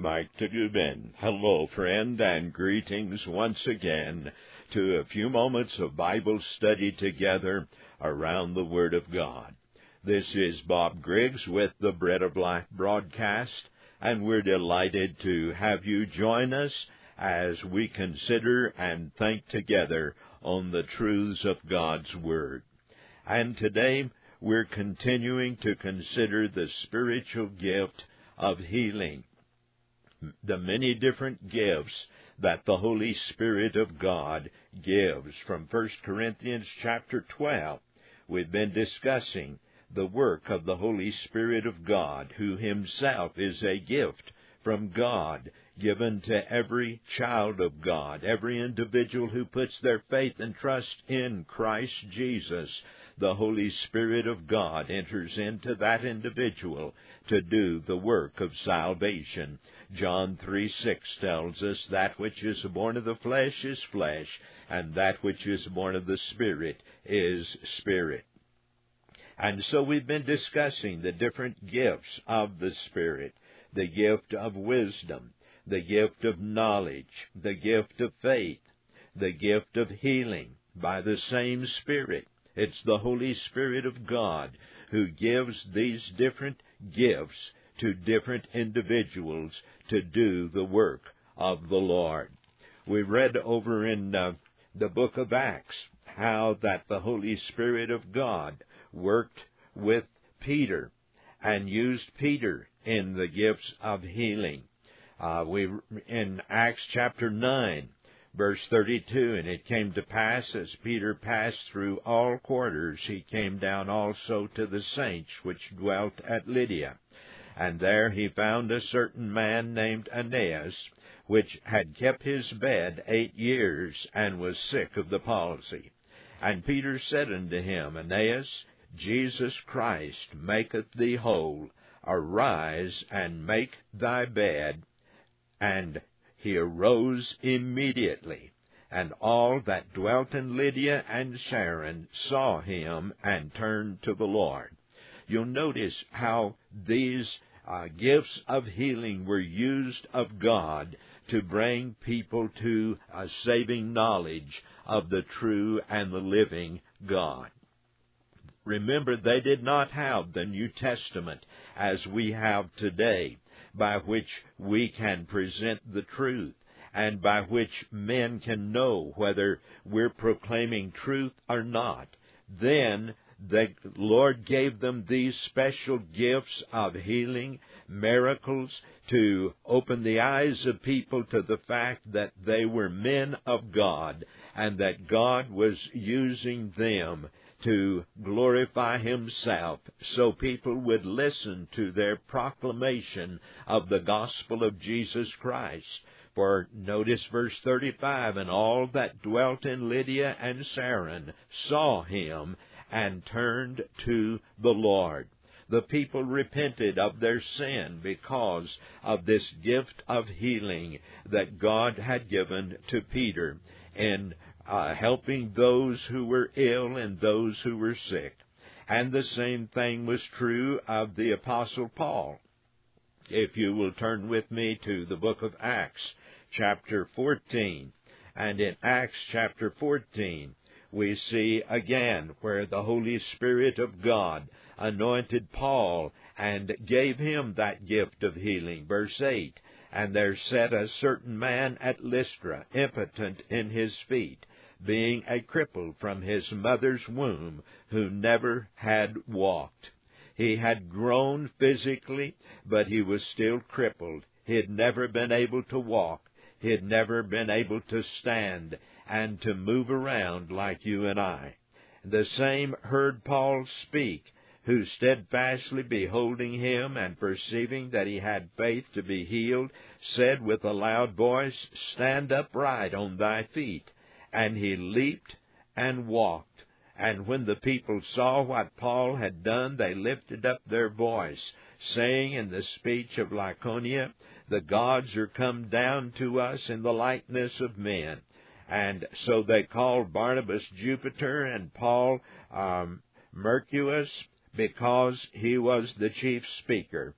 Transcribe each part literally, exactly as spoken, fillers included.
Mike Tagubin. Hello, friend, and greetings once again to a few moments of Bible study together around the Word of God. This is Bob Griggs with the Bread of Life broadcast, and we're delighted to have you join us as we consider and think together on the truths of God's Word. And today we're continuing to consider the spiritual gift of healing, the many different gifts that the Holy Spirit of God gives. From First Corinthians chapter twelve, we've been discussing the work of the Holy Spirit of God, who himself is a gift from God given to every child of God, every individual who puts their faith and trust in Christ Jesus. The Holy Spirit of God enters into that individual to do the work of salvation. John three six tells us, that which is born of the flesh is flesh, and that which is born of the Spirit is spirit. And so we've been discussing the different gifts of the Spirit, the gift of wisdom, the gift of knowledge, the gift of faith, the gift of healing by the same Spirit. It's the Holy Spirit of God who gives these different gifts to different individuals to do the work of the Lord. We read over in uh, the book of Acts how that the Holy Spirit of God worked with Peter and used Peter in the gifts of healing. Uh, we in Acts chapter nine, verse thirty-two, and it came to pass, as Peter passed through all quarters, he came down also to the saints which dwelt at Lydia. And there he found a certain man named Aeneas, which had kept his bed eight years, and was sick of the palsy. And Peter said unto him, Aeneas, Jesus Christ maketh thee whole. Arise, and make thy bed. And he arose immediately, and all that dwelt in Lydia and Sharon saw him and turned to the Lord. You'll notice how these uh, gifts of healing were used of God to bring people to a saving knowledge of the true and the living God. Remember, they did not have the New Testament as we have today, by which we can present the truth, and by which men can know whether we're proclaiming truth or not. Then the Lord gave them these special gifts of healing, miracles, to open the eyes of people to the fact that they were men of God, and that God was using them to glorify himself, so people would listen to their proclamation of the gospel of Jesus Christ. For notice verse thirty-five, and all that dwelt in Lydia and Sharon saw him and turned to the Lord. The people repented of their sin because of this gift of healing that God had given to Peter in Uh, helping those who were ill and those who were sick. And the same thing was true of the Apostle Paul. If you will turn with me to the book of Acts, chapter fourteen. And in Acts chapter fourteen, we see again where the Holy Spirit of God anointed Paul and gave him that gift of healing. Verse eight, and there sat a certain man at Lystra, impotent in his feet, being a cripple from his mother's womb, who never had walked. He had grown physically, but he was still crippled. He had never been able to walk. He had never been able to stand and to move around like you and I. The same heard Paul speak, who steadfastly beholding him and perceiving that he had faith to be healed, said with a loud voice, Stand upright on thy feet. And he leaped and walked. And when the people saw what Paul had done, they lifted up their voice, saying in the speech of Lycaonia, The gods are come down to us in the likeness of men. And so they called Barnabas Jupiter and Paul um, Mercurius, because he was the chief speaker.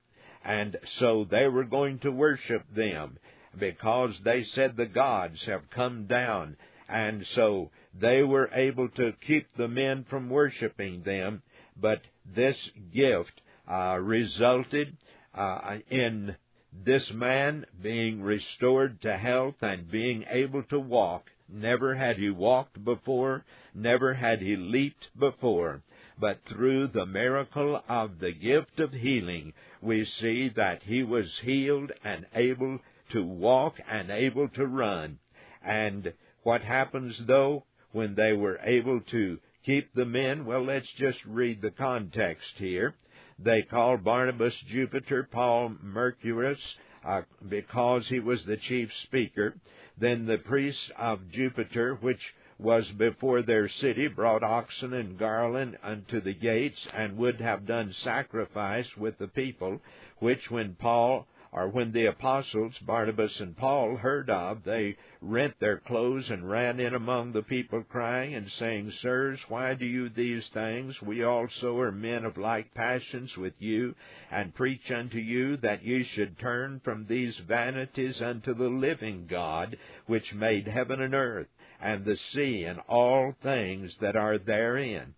And so they were going to worship them because they said the gods have come down. And so they were able to keep the men from worshiping them. But this gift uh, resulted uh, in this man being restored to health and being able to walk. Never had he walked before, never had he leaped before. But through the miracle of the gift of healing, we see that he was healed and able to walk and able to run. And what happens, though, when they were able to keep the men? Well, let's just read the context here. They called Barnabas Jupiter, Paul Mercurius, uh, because he was the chief speaker. Then the priests of Jupiter, which was before their city, brought oxen and garland unto the gates, and would have done sacrifice with the people, which when Paul, or when the apostles, Barnabas and Paul, heard of, they rent their clothes and ran in among the people, crying and saying, Sirs, why do you these things? We also are men of like passions with you, and preach unto you that ye should turn from these vanities unto the living God, which made heaven and earth, and the sea, and all things that are therein.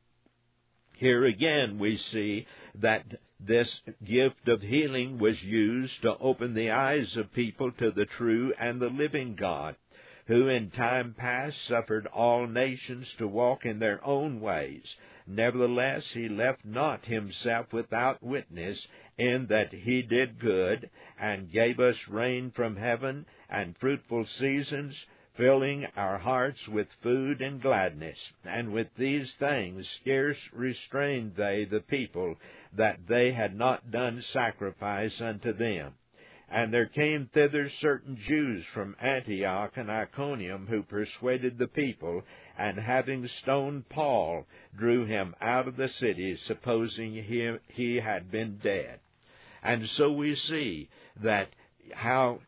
Here again we see that this gift of healing was used to open the eyes of people to the true and the living God, who in time past suffered all nations to walk in their own ways. Nevertheless, he left not himself without witness, in that he did good, and gave us rain from heaven, and fruitful seasons, filling our hearts with food and gladness. And with these things scarce restrained they the people, that they had not done sacrifice unto them. And there came thither certain Jews from Antioch and Iconium, who persuaded the people, and having stoned Paul, drew him out of the city, supposing he, he had been dead. And so we see that how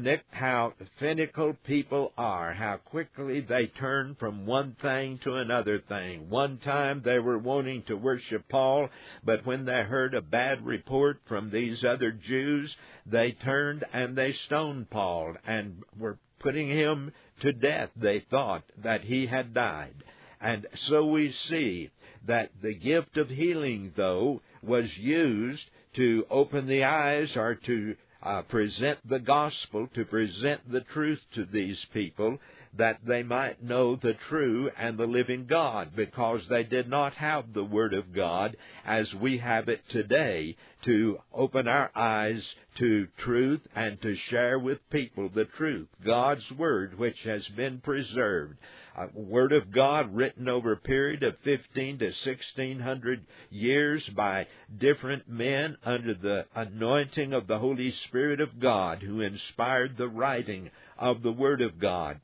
how finical people are, how quickly they turn from one thing to another thing. One time they were wanting to worship Paul, but when they heard a bad report from these other Jews, they turned and they stoned Paul and were putting him to death. They thought that he had died. And so we see that the gift of healing, though, was used to open the eyes or to Uh, present the gospel, to present the truth to these people, that they might know the true and the living God, because they did not have the Word of God as we have it today to open our eyes to truth and to share with people the truth, God's Word, which has been preserved. A Word of God written over a period of fifteen to sixteen hundred years by different men under the anointing of the Holy Spirit of God, who inspired the writing of the Word of God.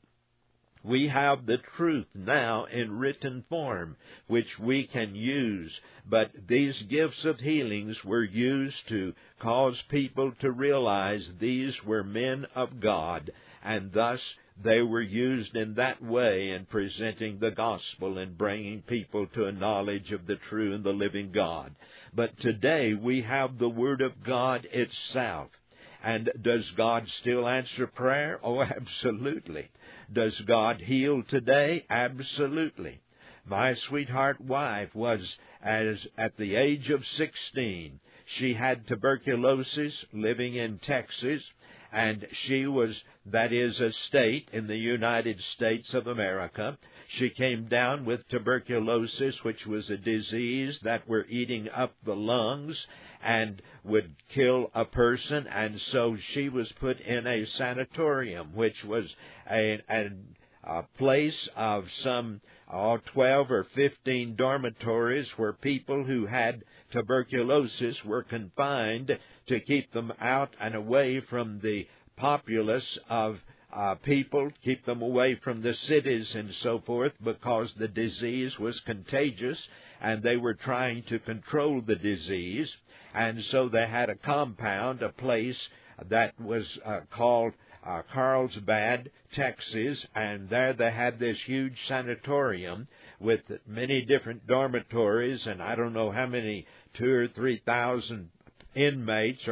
We have the truth now in written form, which we can use, but these gifts of healings were used to cause people to realize these were men of God, and thus they were used in that way in presenting the gospel and bringing people to a knowledge of the true and the living God. But today we have the Word of God itself. And does God still answer prayer? Oh, absolutely. Does God heal today? Absolutely. My sweetheart wife was, as at the age of sixteen, she had tuberculosis, living in Texas, and she was, that is a state in the United States of America. She came down with tuberculosis, which was a disease that were eating up the lungs and would kill a person, and so she was put in a sanatorium, which was a, a, a place of some oh, twelve or fifteen dormitories where people who had tuberculosis were confined to keep them out and away from the populace of uh, people, keep them away from the cities and so forth, because the disease was contagious and they were trying to control the disease. And so they had a compound, a place that was uh, called uh, Carlsbad, Texas, and there they had this huge sanatorium with many different dormitories, and I don't know how many, two or three thousand inmates or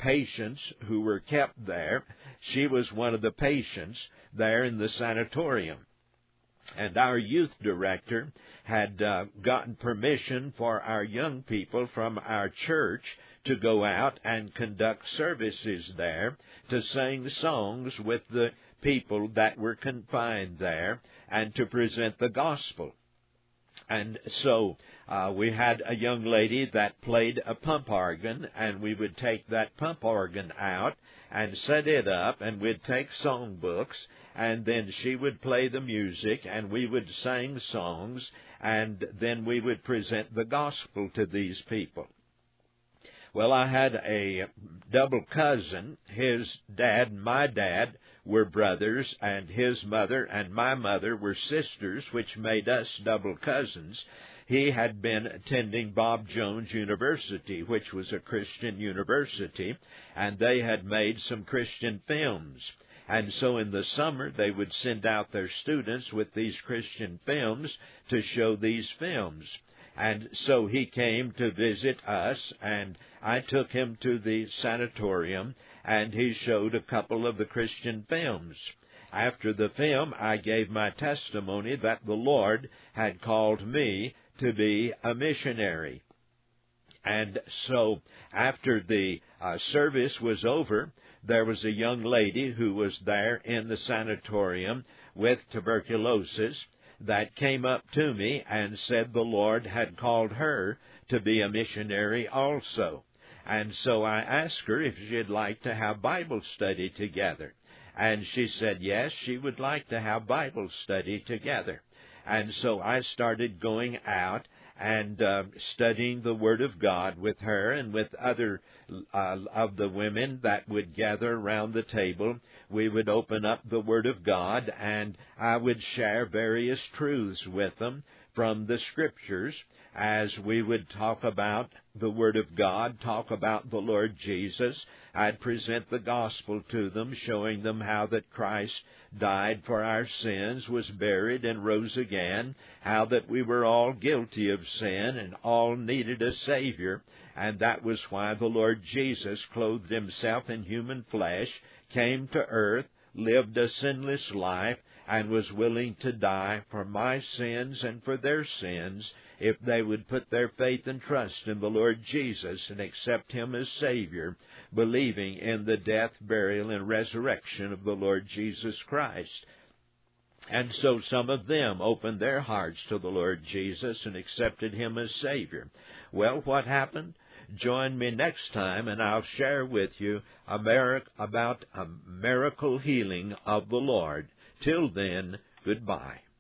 patients who were kept there. She was one of the patients there in the sanatorium. And our youth director had uh, gotten permission for our young people from our church to go out and conduct services there, to sing songs with the people that were confined there, and to present the gospel. And so uh, we had a young lady that played a pump organ, and we would take that pump organ out and set it up, and we'd take songbooks, and then she would play the music, and we would sing songs, and then we would present the gospel to these people. Well, I had a double cousin. His dad and my dad were brothers, and his mother and my mother were sisters, which made us double cousins. He had been attending Bob Jones University, which was a Christian university, and they had made some Christian films. And so in the summer, they would send out their students with these Christian films to show these films. And so he came to visit us, and I took him to the sanatorium, and he showed a couple of the Christian films. After the film, I gave my testimony that the Lord had called me to be a missionary. And so after the uh, service was over, there was a young lady who was there in the sanatorium with tuberculosis that came up to me and said the Lord had called her to be a missionary also. And so I asked her if she'd like to have Bible study together. And she said yes, she would like to have Bible study together. And so I started going out and uh, studying the Word of God with her and with other uh, of the women that would gather around the table. We would open up the Word of God, and I would share various truths with them from the Scriptures as we would talk about the Word of God, talk about the Lord Jesus. I'd present the gospel to them, showing them how that Christ died for our sins, was buried, and rose again, how that we were all guilty of sin and all needed a Savior, and that was why the Lord Jesus clothed himself in human flesh, came to earth, lived a sinless life, and was willing to die for my sins and for their sins if they would put their faith and trust in the Lord Jesus and accept him as Savior, believing in the death, burial, and resurrection of the Lord Jesus Christ. And so some of them opened their hearts to the Lord Jesus and accepted him as Savior. Well, what happened? Join me next time, and I'll share with you a mir- about a miracle healing of the Lord. Till then, goodbye.